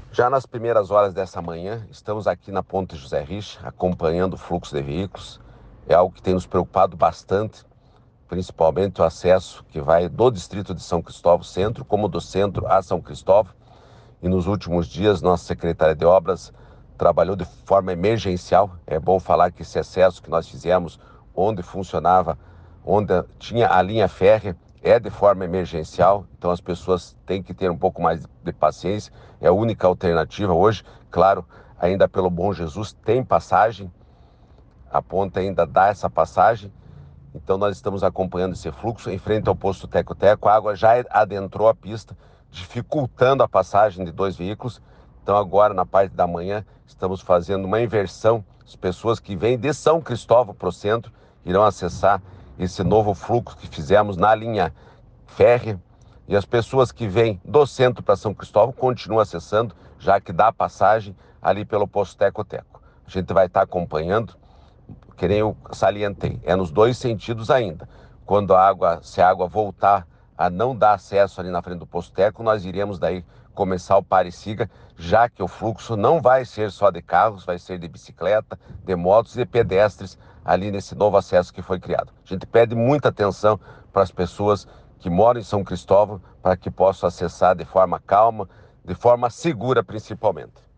Já nas primeiras horas dessa manhã, estamos aqui na Ponte José Richa, acompanhando o fluxo de veículos. É algo que tem nos preocupado bastante, principalmente o acesso que vai do distrito de São Cristóvão Centro, como do centro a São Cristóvão. E nos últimos dias, nossa secretária de Obras trabalhou de forma emergencial. É bom falar que esse acesso que nós fizemos, onde funcionava, onde tinha a linha férrea, é de forma emergencial. Então as pessoas têm que ter um pouco mais de paciência. É a única alternativa hoje. Claro, ainda pelo Bom Jesus tem passagem, a ponte ainda dá essa passagem. Então nós estamos acompanhando esse fluxo em frente ao posto Teco-Teco. A água já adentrou a pista, dificultando a passagem de dois veículos. Então agora, na parte da manhã, estamos fazendo uma inversão. As pessoas que vêm de São Cristóvão para o centro irão acessar esse novo fluxo que fizemos na linha férrea. E as pessoas que vêm do centro para São Cristóvão continuam acessando, já que dá passagem ali pelo posto Teco-Teco. A gente vai estar acompanhando, que nem eu salientei, é nos dois sentidos ainda. Quando se a água voltar a não dar acesso ali na frente do posto Teco, nós iremos daí começar o pare e siga, já que o fluxo não vai ser só de carros, vai ser de bicicleta, de motos e de pedestres ali nesse novo acesso que foi criado. A gente pede muita atenção para as pessoas que moram em São Cristóvão, para que possam acessar de forma calma, de forma segura principalmente.